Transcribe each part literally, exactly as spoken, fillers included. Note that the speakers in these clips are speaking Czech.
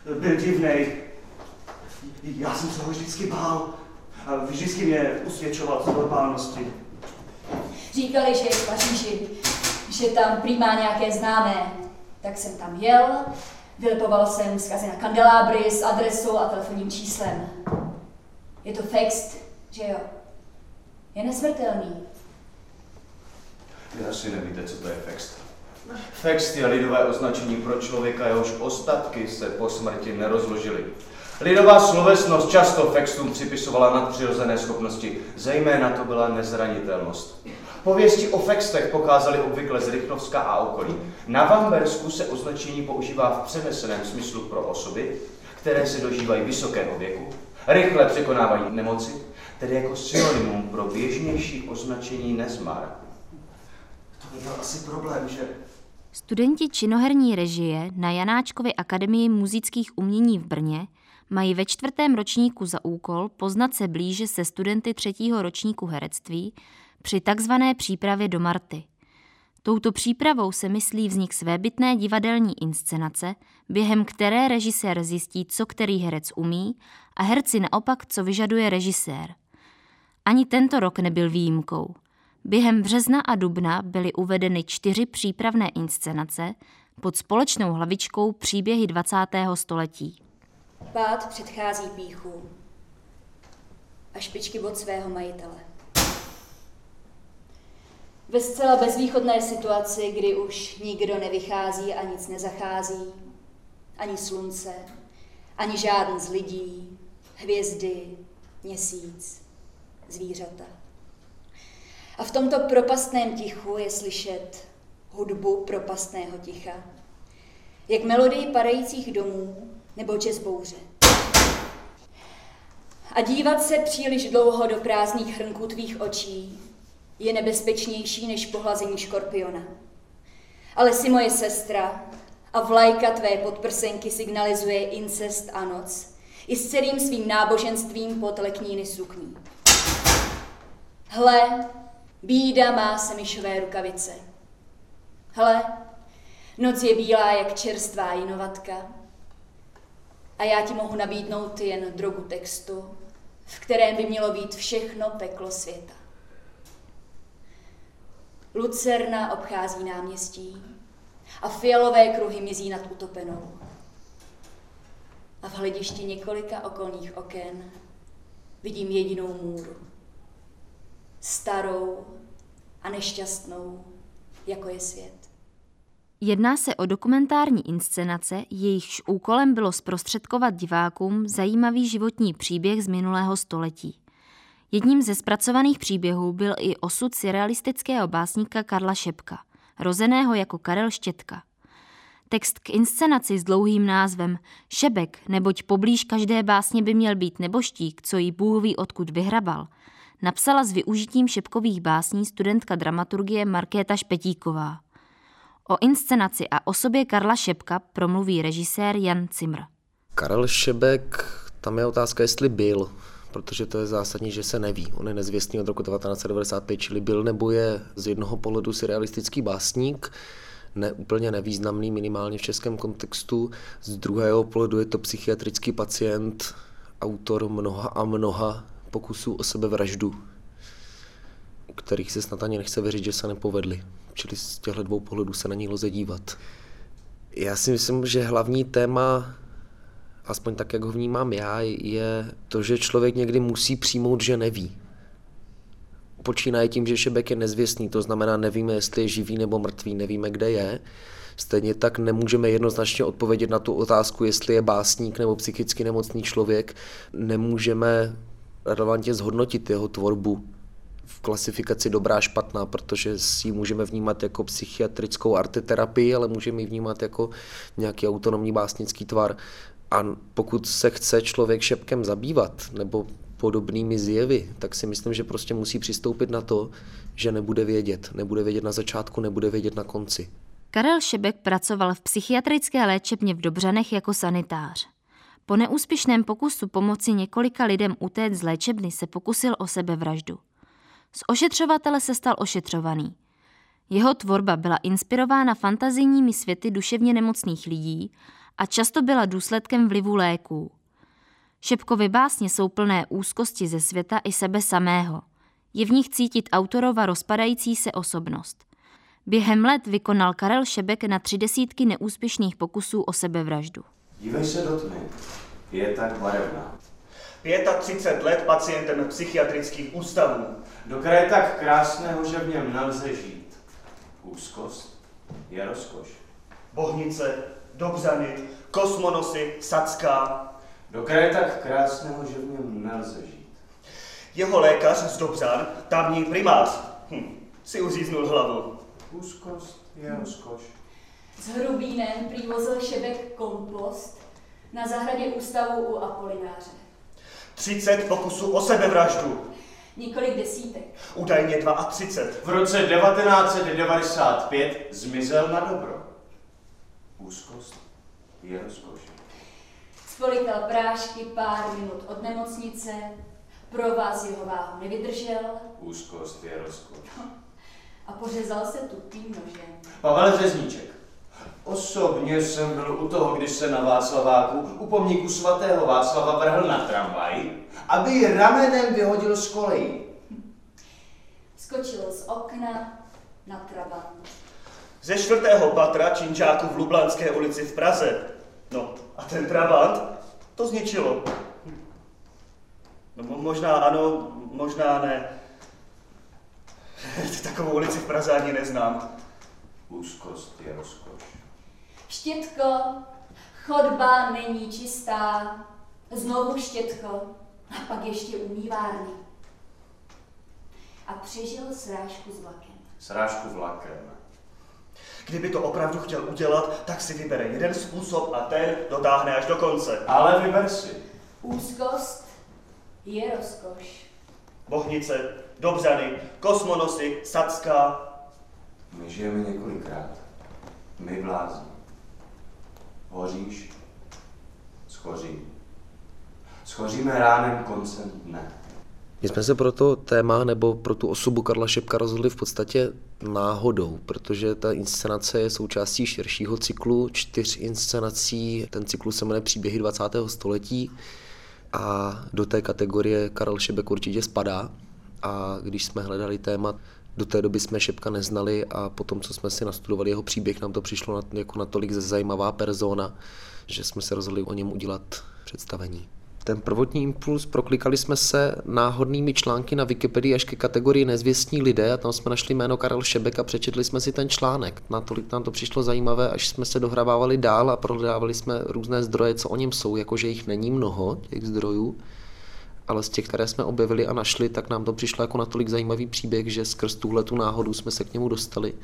Byl divnej. Já jsem se ho vždycky bál. A vždycky mě usvědčoval z normálnosti. Říkali, že je v Paříži, že tam prý má nějaké známé. Tak jsem tam jel, vylepoval jsem vzkazy na kandelábry s adresou a telefonním číslem. Je to Fext, že jo? Je nesmrtelný. Vy asi nevíte, co to je Fext. Fext je lidové označení pro člověka, jehož ostatky se po smrti nerozložily. Lidová slovesnost často Fextům připisovala nadpřirozené schopnosti, zejména to byla nezranitelnost. Pověsti o Fextech pocházaly obvykle z Rychnovska a okolí. Na Vambersku se označení používá v přeneseném smyslu pro osoby, které se dožívají vysokého věku, rychle překonávají nemoci, tedy jako synonymum pro běžnější označení nezmar. To by byl asi problém, že... Studenti činoherní režie na Janáčkově akademii muzických umění v Brně mají ve čtvrtém ročníku za úkol poznat se blíže se studenty třetího ročníku herectví při takzvané přípravě do Marty. Touto přípravou se myslí vznik svébytné divadelní inscenace, během které režisér zjistí, co který herec umí, a herci naopak, co vyžaduje režisér. Ani tento rok nebyl výjimkou. Během března a dubna byly uvedeny čtyři přípravné inscenace pod společnou hlavičkou Příběhy dvacátého století. Pád předchází pýchu a špičky bod svého majitele. Ve zcela bezvýchodné situaci, kdy už nikdo nevychází a nic nezachází, ani slunce, ani žádný z lidí, hvězdy, měsíc, zvířata. A v tomto propastném tichu je slyšet hudbu propastného ticha, jak melodii padajících domů nebo jazz bouře. A dívat se příliš dlouho do prázdných hrnků tvých očí je nebezpečnější než pohlazení škorpiona. Ale jsi moje sestra a vlajka tvé podprsenky signalizuje incest a noc i s celým svým náboženstvím pod lekníny sukní. Hle, bída má semišové rukavice. Hle, noc je bílá jak čerstvá jinovatka a já ti mohu nabídnout jen drogu textu, v kterém by mělo být všechno peklo světa. Lucerna obchází náměstí a fialové kruhy mizí nad utopenou. A v hledišti několika okolních oken vidím jedinou můru. Starou a nešťastnou, jako je svět. Jedná se o dokumentární inscenace, jejichž úkolem bylo zprostředkovat divákům zajímavý životní příběh z minulého století. Jedním ze zpracovaných příběhů byl i osud surrealistického básníka Karla Šebka, rozeného jako Karel Štětka. Text k inscenaci s dlouhým názvem Šebek, neboť poblíž každé básně by měl být neboštík, co jí Bůh ví odkud vyhrabal, napsala s využitím Šebkových básní studentka dramaturgie Markéta Špetíková. O inscenaci a osobě Karla Šebka promluví režisér Jan Cimr. Karel Šebek, tam je otázka, jestli byl, protože to je zásadní, že se neví. On je nezvěstný od roku devatenáct set devadesát pět, čili byl nebo je z jednoho pohledu surrealistický básník, ne, úplně nevýznamný, minimálně v českém kontextu. Z druhého pohledu je to psychiatrický pacient, autor mnoha a mnoha pokusů o sebevraždu, u kterých se snad ani nechce věřit, že se nepovedly. Čili z těchto dvou pohledů se na ní lze dívat. Já si myslím, že hlavní téma, aspoň tak, jak ho vnímám já, je to, že člověk někdy musí přijmout, že neví. Počínaje tím, že Šebek je nezvěstný, to znamená, nevíme, jestli je živý nebo mrtvý, nevíme, kde je. Stejně tak nemůžeme jednoznačně odpovědět na tu otázku, jestli je básník nebo psychicky nemocný člověk. Nemůžeme relevantně zhodnotit jeho tvorbu v klasifikaci dobrá, špatná, protože si ji můžeme vnímat jako psychiatrickou arteterapii, ale můžeme ji vnímat jako nějaký autonomní básnický tvar. A pokud se chce člověk Šebkem zabývat, nebo podobnými zjevy, tak si myslím, že prostě musí přistoupit na to, že nebude vědět. Nebude vědět na začátku, nebude vědět na konci. Karel Šebek pracoval v psychiatrické léčebně v Dobřanech jako sanitář. Po neúspěšném pokusu pomoci několika lidem utéct z léčebny se pokusil o sebevraždu. Z ošetřovatele se stal ošetřovaný. Jeho tvorba byla inspirována fantazijními světy duševně nemocných lidí a často byla důsledkem vlivu léků. Šebkovy básně jsou plné úzkosti ze světa i sebe samého. Je v nich cítit autorova rozpadající se osobnost. Během let vykonal Karel Šebek na tři desítky neúspěšných pokusů o sebevraždu. Dívej se do tmy, je tak barevná. třicet pět let pacientem psychiatrických ústavů. Do kraje tak krásného, že v něm nelze žít. Úzkost je rozkoš. Bohnice, Dobřany, Kosmonosy, Sacká. Do kraje tak krásného, že v něm nelze žít. Jeho lékař z Dobřan, tamní primář, hm, si uříznul hlavu. Úzkost je rozkoš. S Hrubínem prý vozil Šebek kompost na zahradě ústavu u Apolináře. třicet pokusů o sebevraždu. Několik desítek. Údajně třicet dva. V roce devatenáct set devadesát pět zmizel na dobro. Úzkost je rozkoš. Spolikal prášky pár minut od nemocnice, provaz jeho váhu nevydržel Úzkost je rozkoš. a pořezal se tupým nožem. Pavel Řezníček. Osobně jsem byl u toho, když se na Václaváku u pomníku svatého Václava vrhl na tramvaj, aby ji ramenem vyhodil z kolejí. Skočil z okna na trabant. Ze čtvrtého patra činžáku v Lublanské ulici v Praze. No a ten trabant to zničilo. No mo- možná ano, možná ne. Takovou ulici v Praze ani neznám. Úzkost je rozkoš. Štětko, chodba není čistá, znovu štětko a pak ještě umývárny. A přežil srážku s vlakem. Srážku vlakem. Kdyby to opravdu chtěl udělat, tak si vybere jeden způsob a ten dotáhne až do konce. Ale vyber si. Úzkost je rozkoš. Bohnice, Dobřany, Kosmonosy, Sacká. My žijeme několikrát. My blázni. Hoříš, schoří. Schoříme ránem koncem dne. My jsme se pro to téma nebo pro tu osobu Karla Šebka rozhodli v podstatě náhodou, protože ta inscenace je součástí širšího cyklu čtyř inscenací. Ten cyklus se jmenuje Příběhy dvacátého století a do té kategorie Karel Šebek určitě spadá. A když jsme hledali téma, do té doby jsme Šebka neznali a potom, co jsme si nastudovali jeho příběh, nám to přišlo jako natolik zajímavá persona, že jsme se rozhodli o něm udělat představení. Ten prvotní impuls, proklikali jsme se náhodnými články na Wikipedii až ke kategorii nezvěstní lidé a tam jsme našli jméno Karel Šebek a přečetli jsme si ten článek. Natolik nám to přišlo zajímavé, až jsme se dohrabávali dál a prohledávali jsme různé zdroje, co o něm jsou, jakože jich není mnoho, těch zdrojů, ale z těch, které jsme objevili a našli, tak nám to přišlo jako natolik zajímavý příběh, že skrz tuhletu náhodu jsme se k němu dostali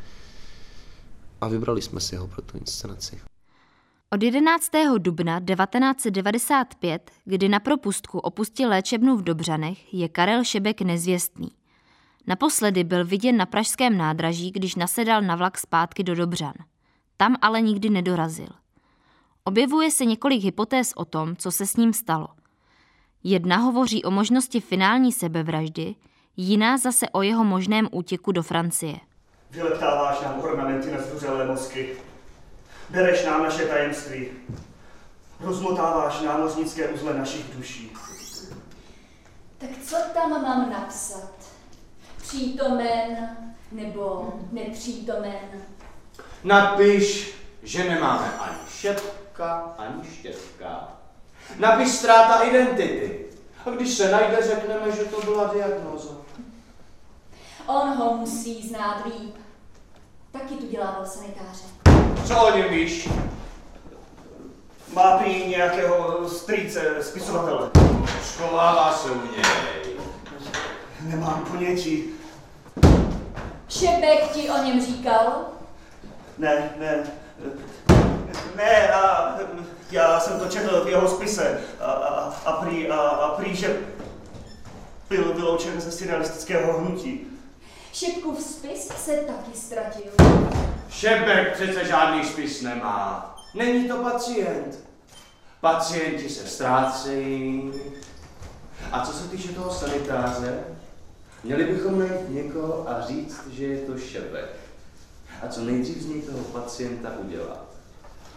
a vybrali jsme si ho pro tu inscenaci. Od jedenáctého dubna devatenáct set devadesát pět, kdy na propustku opustil léčebnu v Dobřanech, je Karel Šebek nezvěstný. Naposledy byl viděn na pražském nádraží, když nasedal na vlak zpátky do Dobřan. Tam ale nikdy nedorazil. Objevuje se několik hypotéz o tom, co se s ním stalo. Jedna hovoří o možnosti finální sebevraždy, jiná zase o jeho možném útěku do Francie. Vyleptáváš nám ornamenty na zduřelé mozky. Bereš nám naše tajemství. Rozmotáváš námořnické uzle našich duší. Tak co tam mám napsat? Přítomen nebo nepřítomen? Napiš, že nemáme ani Šebka, ani Štětka. Napiš ztráta identity. A když se najde, řekneme, že to byla diagnóza. On ho musí znát líp. Taky tu dělával sanitáře. Co o něm víš? Má prý nějakého strýce, spisovatele. Schovává se u něj. Nemám ponětí. Šebek ti o něm říkal? Ne, ne. Ne, a já jsem to četl v jeho spise. A, a, a, prý, a, a prý, že byl vyloučen ze surrealistického hnutí. Šebkův spis se taky ztratil. Šebek přece žádný spis nemá. Není to pacient. Pacienti se ztrácejí. A co se týče toho sanitáře, měli bychom najít někoho a říct, že je to Šebek. A co nejdřív z něj toho pacienta udělat.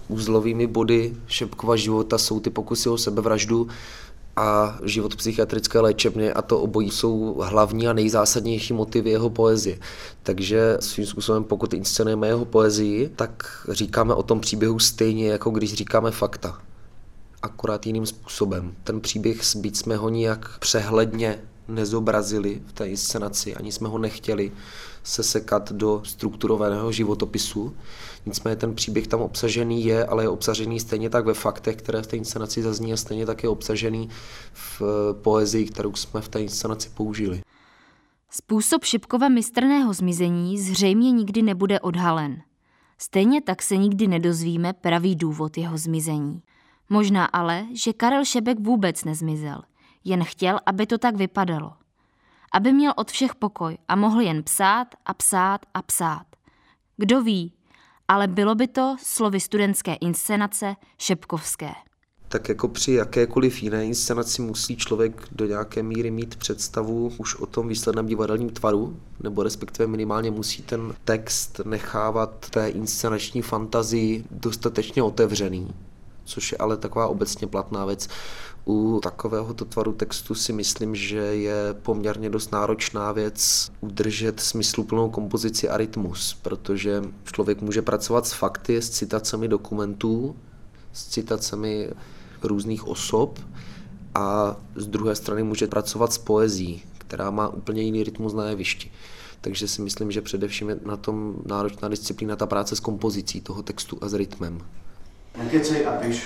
Uzlovými body Šebkova života jsou ty pokusy o sebevraždu a život psychiatrické léčebny, a to obojí jsou hlavní a nejzásadnější motivy jeho poezie. Takže svým způsobem, pokud inscenujeme jeho poezii, tak říkáme o tom příběhu stejně, jako když říkáme fakta. Akorát jiným způsobem. Ten příběh, byť jsme ho nijak přehledně nezobrazili v té inscenaci, ani jsme ho nechtěli sesekat do strukturovaného životopisu. Nicméně ten příběh tam obsažený je, ale je obsažený stejně tak ve faktech, které v té inscenaci zazní, a stejně tak je obsažený v poezii, kterou jsme v té inscenaci použili. Způsob Šebkova mistrného zmizení zřejmě nikdy nebude odhalen. Stejně tak se nikdy nedozvíme pravý důvod jeho zmizení. Možná ale, že Karel Šebek vůbec nezmizel, jen chtěl, aby to tak vypadalo. Aby měl od všech pokoj a mohl jen psát a psát a psát. Kdo ví, ale bylo by to, slovy studentské inscenace, šebkovské. Tak jako při jakékoliv jiné inscenaci musí člověk do nějaké míry mít představu už o tom výsledném divadelním tvaru, nebo respektive minimálně musí ten text nechávat té inscenační fantazii dostatečně otevřený, což je ale taková obecně platná věc. U takovéhoto tvaru textu si myslím, že je poměrně dost náročná věc udržet smysluplnou kompozici a rytmus, protože člověk může pracovat s fakty, s citacemi dokumentů, s citacemi různých osob, a z druhé strany může pracovat s poezií, která má úplně jiný rytmus na jevišti. Takže si myslím, že především je na tom náročná disciplína ta práce s kompozicí toho textu a s rytmem. Nekecej a piš.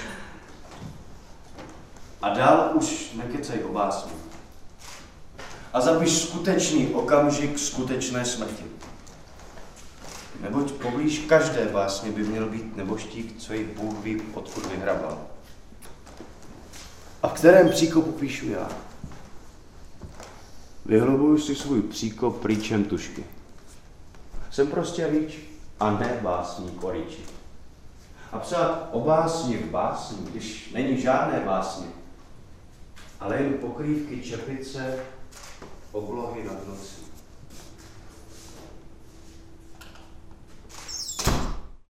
A dál už nekecej o básni. A zapiš skutečný okamžik skutečné smrti. Neboť poblíž každé básně by měl být neboštík, co jí Bůh ví, odkud vyhrabal. A v kterém příkopu píšu já? Vyhlobuju si svůj příkop prýčem tušky. Jsem prostě rýč a ne básník o rýči. A psát o básni v básni, když není žádné básně, ale jen pokrývky čepice, oblohy nad nocí.